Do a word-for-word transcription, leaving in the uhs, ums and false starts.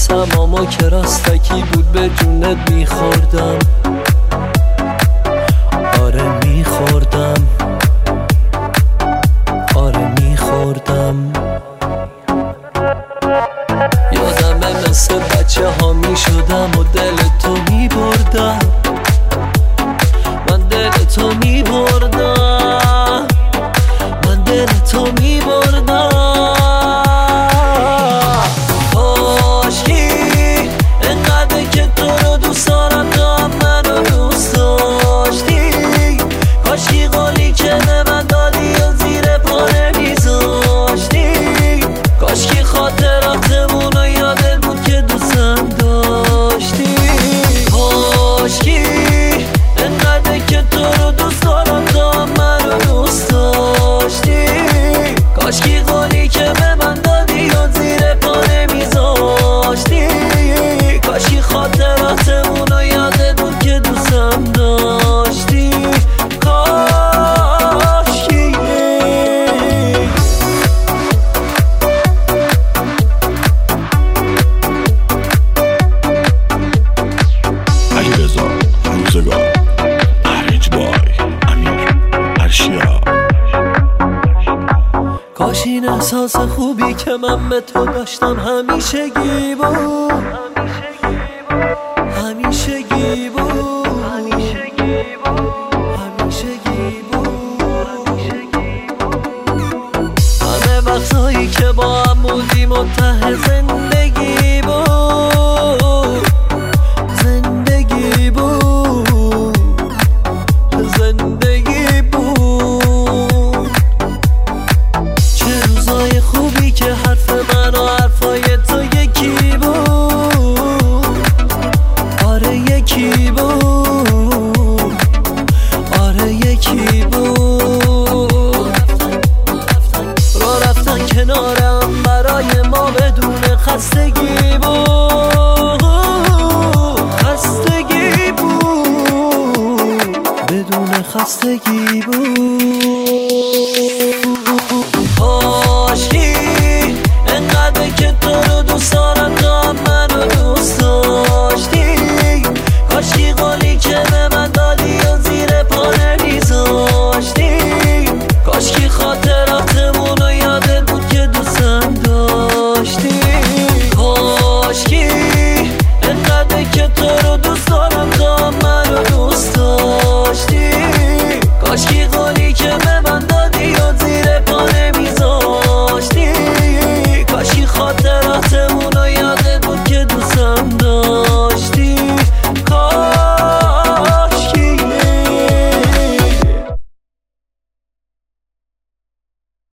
حواسم اما که راستکی بود به جونت میخوردم. آره میخوردم، آره میخوردم. یادمه مثل بچه ها میشدم و دل تو میبردم، من دل تو میبردم، من دل تو میبردم. کاشکی انقدر که تو رو دوست دارم تو هم منو دوست داشتی. کاشکی قولی که به من دادی و زیر پا نمیذاشتی. کاشکی خاطراتمون رو یادت بود که دوستم داشتی. کاشکی انقدر که تو رو دوست دارم تو هم منو دوست داشتی. کاشکی قولی که به من دادی و زیر پا نمیذاشتی. کاشکی خاطراتمون رو یادت بود که دوستم داشتی. کاشکی علیرضا روزگار، ارج بای، امیر ارشیا. کاش این احساس خوبی که من به تو داشتم همیشگی بود، همیشگی بود، همیشگی بود. همه وقتایی که با هم بودیم منتهی زندگی بود، زندگی بود، زندگی بود. چه روزای خوبی که حرف من و حرفای تو یکی بود. آره یکی بود، آره یکی بود. راه رفتن کنارم برای ما بدون خستگی بود.